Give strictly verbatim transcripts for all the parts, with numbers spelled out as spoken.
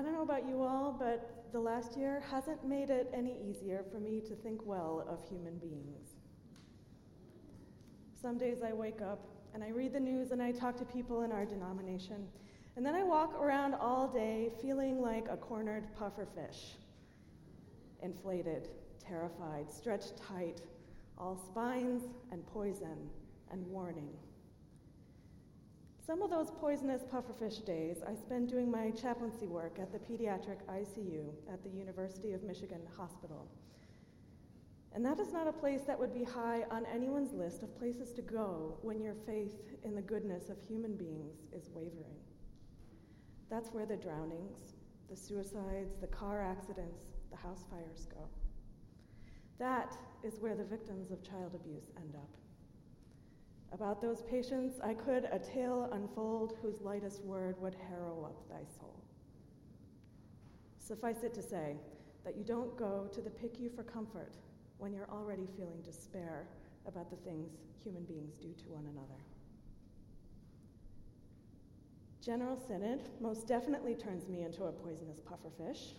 I don't know about you all, but the last year hasn't made it any easier for me to think well of human beings. Some days I wake up and I read the news and I talk to people in our denomination, and then I walk around all day feeling like a cornered puffer fish, inflated, terrified, stretched tight, all spines and poison and warning. Some of those poisonous pufferfish days I spend doing my chaplaincy work at the pediatric I C U at the University of Michigan Hospital. And that is not a place that would be high on anyone's list of places to go when your faith in the goodness of human beings is wavering. That's where the drownings, the suicides, the car accidents, the house fires go. That is where the victims of child abuse end up. About those patients, I could a tale unfold whose lightest word would harrow up thy soul. Suffice it to say that you don't go to the P I C U for comfort when you're already feeling despair about the things human beings do to one another. General Synod most definitely turns me into a poisonous pufferfish.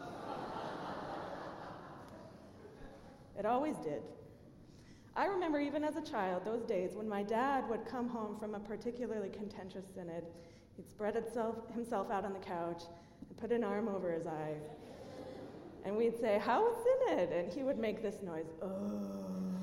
It always did. I remember even as a child those days when my dad would come home from a particularly contentious synod. He'd spread itself, himself out on the couch and put an arm over his eyes. And we'd say, "How was synod?" And he would make this noise, "Oh."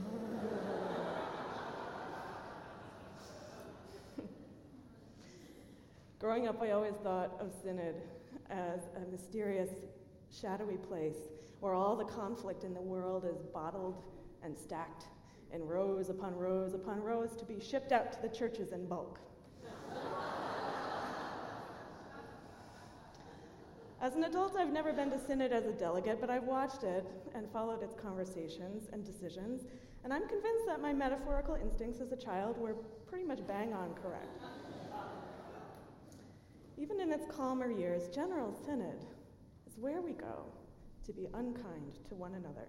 Growing up, I always thought of synod as a mysterious, shadowy place where all the conflict in the world is bottled and stacked in rows upon rows upon rows to be shipped out to the churches in bulk. As an adult, I've never been to synod as a delegate, but I've watched it and followed its conversations and decisions, and I'm convinced that my metaphorical instincts as a child were pretty much bang on correct. Even in its calmer years, General Synod is where we go to be unkind to one another.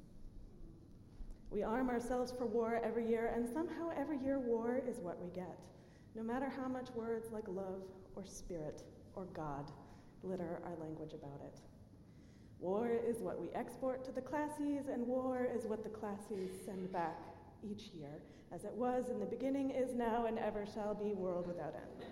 We arm ourselves for war every year, and somehow every year war is what we get, no matter how much words like love or spirit or God glitter our language about it. War is what we export to the classes, and war is what the classes send back each year, as it was in the beginning, is now, and ever shall be, world without end.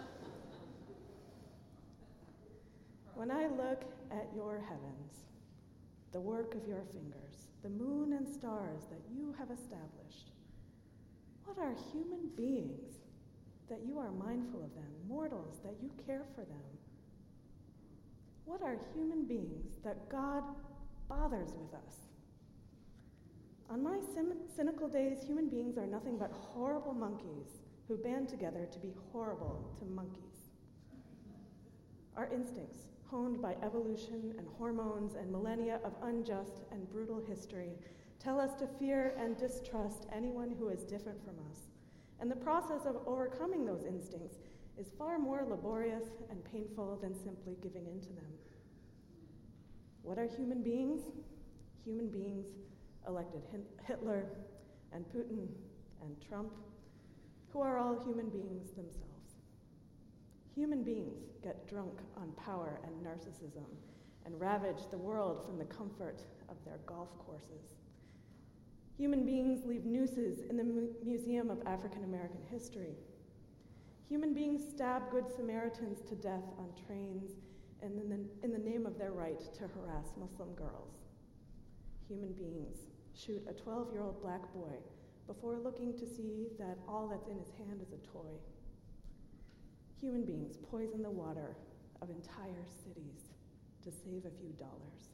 When I look at your heavens, the work of your fingers, the moon and stars that you have established, what are human beings that you are mindful of them, mortals that you care for them? What are human beings that God bothers with us? On my cy- cynical days, human beings are nothing but horrible monkeys who band together to be horrible to monkeys. Our instincts, honed by evolution and hormones and millennia of unjust and brutal history, tell us to fear and distrust anyone who is different from us. And the process of overcoming those instincts is far more laborious and painful than simply giving in to them. What are human beings? Human beings elected Hitler and Putin and Trump, who are all human beings themselves. Human beings get drunk on power and narcissism and ravage the world from the comfort of their golf courses. Human beings leave nooses in the Mu- Museum of African American History. Human beings stab Good Samaritans to death on trains and in the, in the name of their right to harass Muslim girls. Human beings shoot a twelve-year-old black boy before looking to see that all that's in his hand is a toy. Human beings poison the water of entire cities to save a few dollars.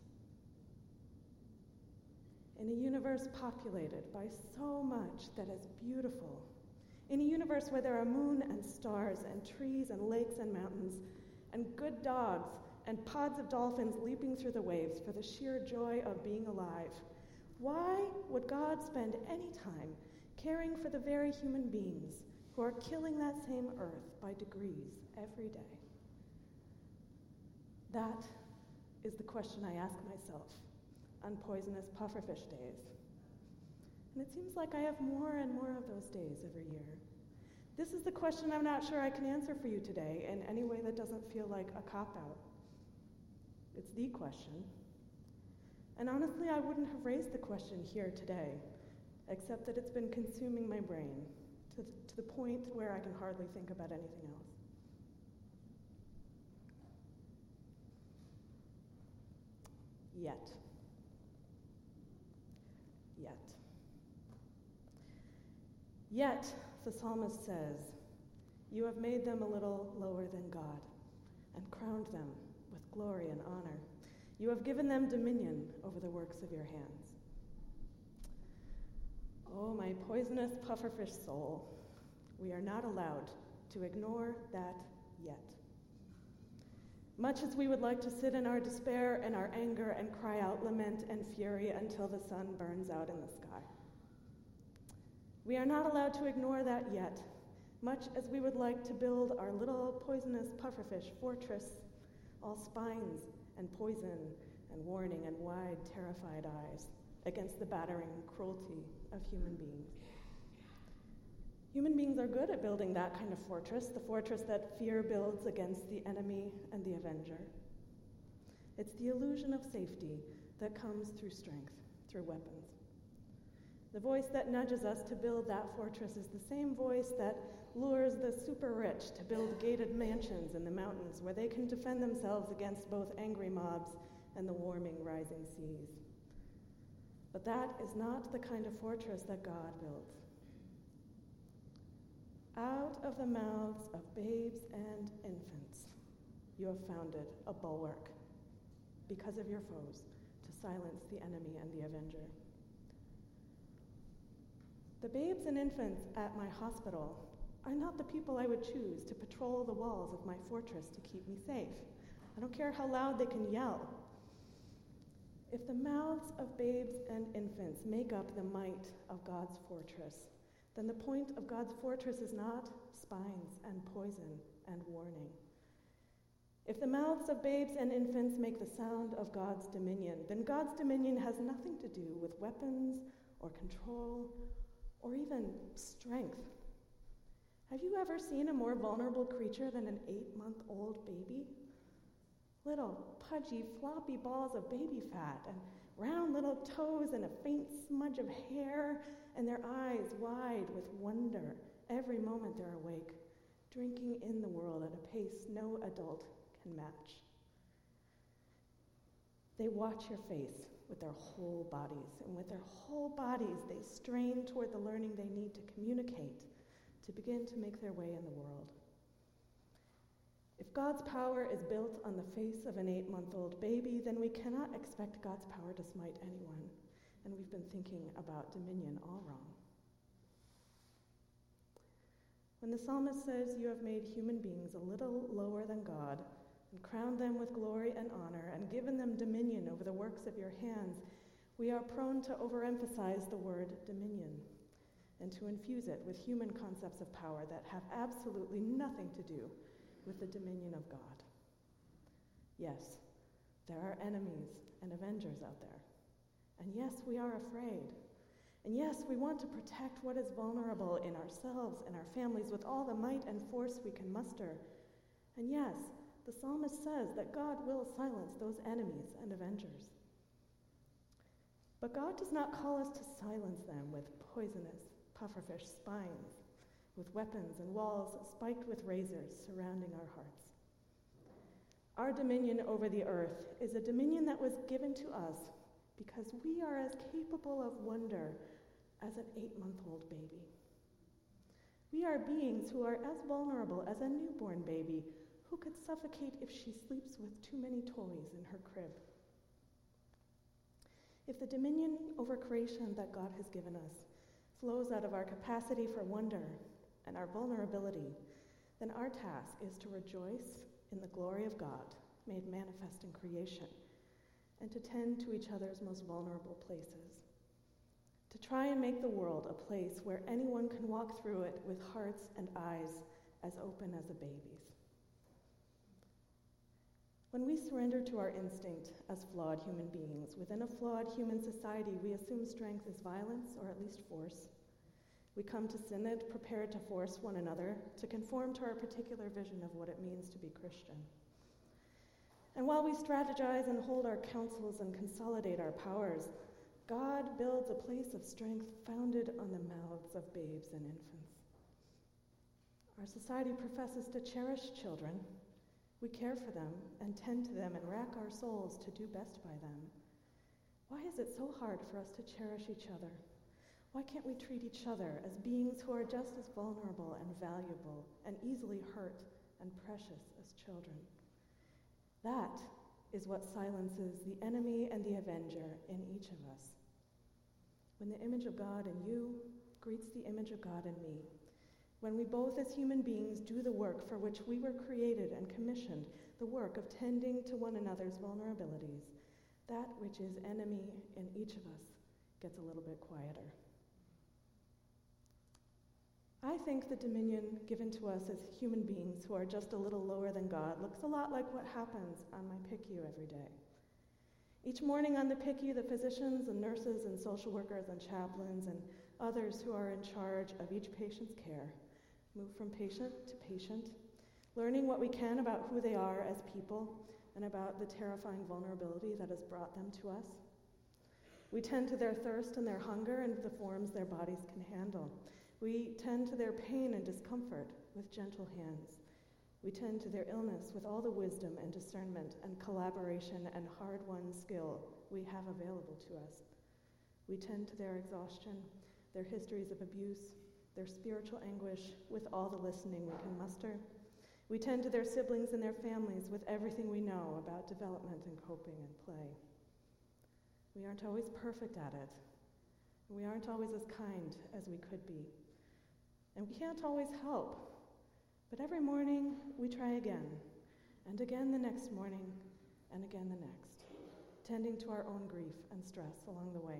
In a universe populated by so much that is beautiful, in a universe where there are moon and stars and trees and lakes and mountains and good dogs and pods of dolphins leaping through the waves for the sheer joy of being alive, why would God spend any time caring for the very human beings who are killing that same earth by degrees every day? That is the question I ask myself on poisonous pufferfish days. And it seems like I have more and more of those days every year. This is the question I'm not sure I can answer for you today in any way that doesn't feel like a cop-out. It's the question. And honestly, I wouldn't have raised the question here today, except that it's been consuming my brain to, th- to the point where I can hardly think about anything else. Yet. Yet. Yet, the psalmist says, you have made them a little lower than God and crowned them with glory and honor. You have given them dominion over the works of your hands. Oh, my poisonous pufferfish soul, we are not allowed to ignore that yet. Much as we would like to sit in our despair and our anger and cry out lament and fury until the sun burns out in the sky. We are not allowed to ignore that yet, much as we would like to build our little poisonous pufferfish fortress, all spines and poison and warning and wide, terrified eyes against the battering cruelty of human beings. Human beings are good at building that kind of fortress, the fortress that fear builds against the enemy and the avenger. It's the illusion of safety that comes through strength, through weapons. The voice that nudges us to build that fortress is the same voice that lures the super rich to build gated mansions in the mountains where they can defend themselves against both angry mobs and the warming rising seas. But that is not the kind of fortress that God builds. Out of the mouths of babes and infants, you have founded a bulwark because of your foes to silence the enemy and the avenger. The babes and infants at my hospital are not the people I would choose to patrol the walls of my fortress to keep me safe. I don't care how loud they can yell. If the mouths of babes and infants make up the might of God's fortress, then the point of God's fortress is not spines and poison and warning. If the mouths of babes and infants make the sound of God's dominion, then God's dominion has nothing to do with weapons or control or even strength. Have you ever seen a more vulnerable creature than an eight-month-old baby? Little pudgy, floppy balls of baby fat and round little toes and a faint smudge of hair and their eyes wide with wonder every moment they're awake, drinking in the world at a pace no adult can match. They watch your face with their whole bodies, and with their whole bodies they strain toward the learning they need to communicate, to begin to make their way in the world. If God's power is built on the face of an eight-month-old baby, then we cannot expect God's power to smite anyone, and we've been thinking about dominion all wrong. When the psalmist says, you have made human beings a little lower than God, and crowned them with glory and honor, and given them dominion over the works of your hands, we are prone to overemphasize the word dominion, and to infuse it with human concepts of power that have absolutely nothing to do with the dominion of God. Yes, there are enemies and avengers out there. And yes, we are afraid. And yes, we want to protect what is vulnerable in ourselves and our families with all the might and force we can muster. And yes, the psalmist says that God will silence those enemies and avengers. But God does not call us to silence them with poisonous pufferfish spines, with weapons and walls spiked with razors surrounding our hearts. Our dominion over the earth is a dominion that was given to us because we are as capable of wonder as an eight-month-old baby. We are beings who are as vulnerable as a newborn baby who could suffocate if she sleeps with too many toys in her crib. If the dominion over creation that God has given us flows out of our capacity for wonder and our vulnerability, then our task is to rejoice in the glory of God made manifest in creation, and to tend to each other's most vulnerable places, to try and make the world a place where anyone can walk through it with hearts and eyes as open as a baby's. When we surrender to our instinct as flawed human beings, within a flawed human society, we assume strength is violence, or at least force. We come to synod prepared to force one another to conform to our particular vision of what it means to be Christian. And while we strategize and hold our counsels and consolidate our powers, God builds a place of strength founded on the mouths of babes and infants. Our society professes to cherish children. We care for them and tend to them and rack our souls to do best by them. Why is it so hard for us to cherish each other? Why can't we treat each other as beings who are just as vulnerable and valuable and easily hurt and precious as children? That is what silences the enemy and the avenger in each of us. When the image of God in you greets the image of God in me, when we both as human beings do the work for which we were created and commissioned, the work of tending to one another's vulnerabilities, that which is enemy in each of us gets a little bit quieter. I think the dominion given to us as human beings who are just a little lower than God looks a lot like what happens on my P I C U every day. Each morning on the P I C U, the physicians and nurses and social workers and chaplains and others who are in charge of each patient's care move from patient to patient, learning what we can about who they are as people and about the terrifying vulnerability that has brought them to us. We tend to their thirst and their hunger in the forms their bodies can handle. We tend to their pain and discomfort with gentle hands. We tend to their illness with all the wisdom and discernment and collaboration and hard-won skill we have available to us. We tend to their exhaustion, their histories of abuse, their spiritual anguish with all the listening we can muster. We tend to their siblings and their families with everything we know about development and coping and play. We aren't always perfect at it. We aren't always as kind as we could be. And we can't always help. But every morning we try again, and again the next morning, and again the next, tending to our own grief and stress along the way.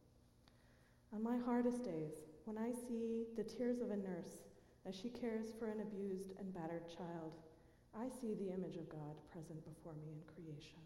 On my hardest days, when I see the tears of a nurse as she cares for an abused and battered child, I see the image of God present before me in creation.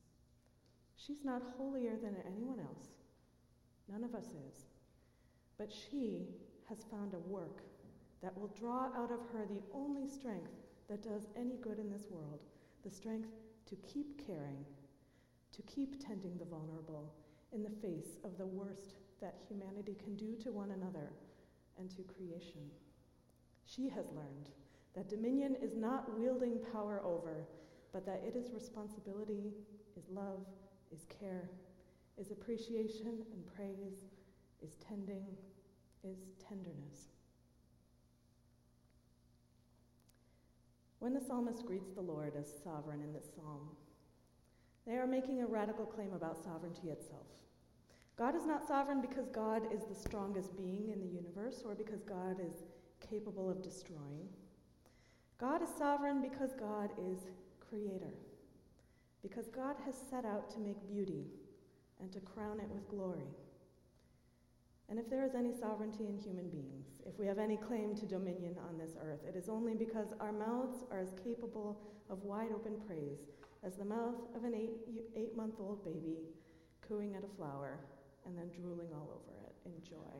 She's not holier than anyone else. None of us is. But she has found a work that will draw out of her the only strength that does any good in this world, the strength to keep caring, to keep tending the vulnerable in the face of the worst that humanity can do to one another and to creation. She has learned that dominion is not wielding power over, but that it is responsibility, is love, is care, is appreciation and praise, is tending, is tenderness. When the psalmist greets the Lord as sovereign in this psalm, they are making a radical claim about sovereignty itself. God is not sovereign because God is the strongest being in the universe or because God is capable of destroying. God is sovereign because God is creator, because God has set out to make beauty and to crown it with glory. And if there is any sovereignty in human beings, if we have any claim to dominion on this earth, it is only because our mouths are as capable of wide open praise as the mouth of an eight, eight-month-old baby cooing at a flower and then drooling all over it in joy.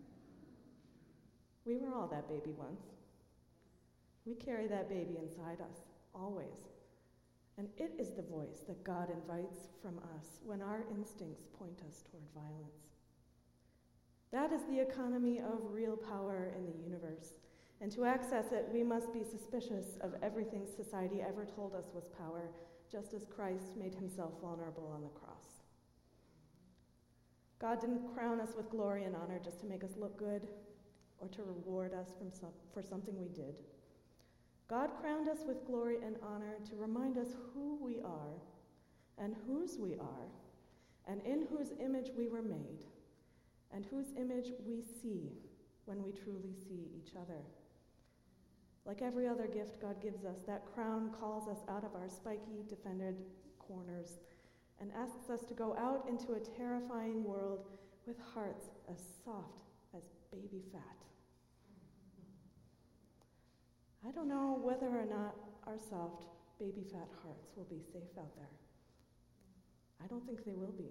We were all that baby once. We carry that baby inside us, always. And it is the voice that God invites from us when our instincts point us toward violence. That is the economy of real power in the universe. And to access it, we must be suspicious of everything society ever told us was power, just as Christ made himself vulnerable on the cross. God didn't crown us with glory and honor just to make us look good or to reward us from some, for something we did. God crowned us with glory and honor to remind us who we are and whose we are and in whose image we were made and whose image we see when we truly see each other. Like every other gift God gives us, that crown calls us out of our spiky, defended corners and asks us to go out into a terrifying world with hearts as soft as baby fat. I don't know whether or not our soft, baby fat hearts will be safe out there. I don't think they will be.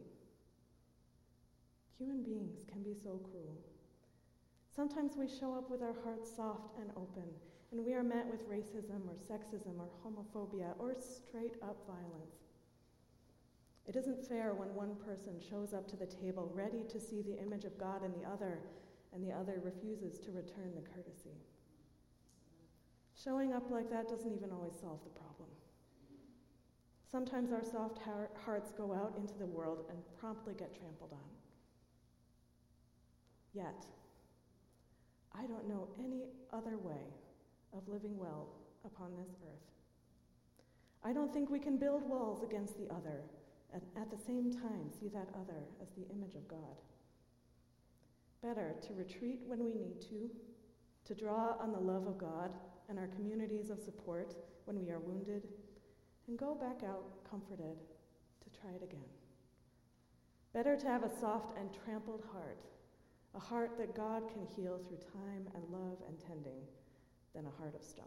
Human beings can be so cruel. Sometimes we show up with our hearts soft and open, and we are met with racism or sexism or homophobia or straight up violence. It isn't fair when one person shows up to the table ready to see the image of God in the other, and the other refuses to return the courtesy. Showing up like that doesn't even always solve the problem. Sometimes our soft heart, hearts go out into the world and promptly get trampled on. Yet, I don't know any other way of living well upon this earth. I don't think we can build walls against the other and at the same time see that other as the image of God. Better to retreat when we need to, to draw on the love of God and our communities of support when we are wounded, and go back out comforted to try it again. Better to have a soft and trampled heart, a heart that God can heal through time and love and tending, than a heart of stone.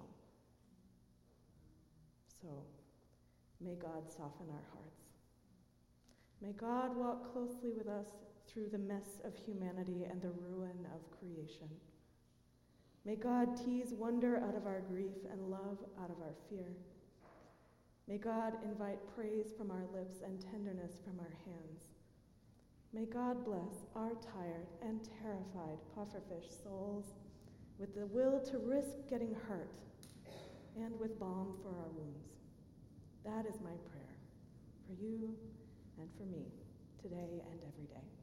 So, may God soften our hearts. May God walk closely with us through the mess of humanity and the ruin of creation. May God tease wonder out of our grief and love out of our fear. May God invite praise from our lips and tenderness from our hands. May God bless our tired and terrified pufferfish souls with the will to risk getting hurt and with balm for our wounds. That is my prayer for you and for me today and every day.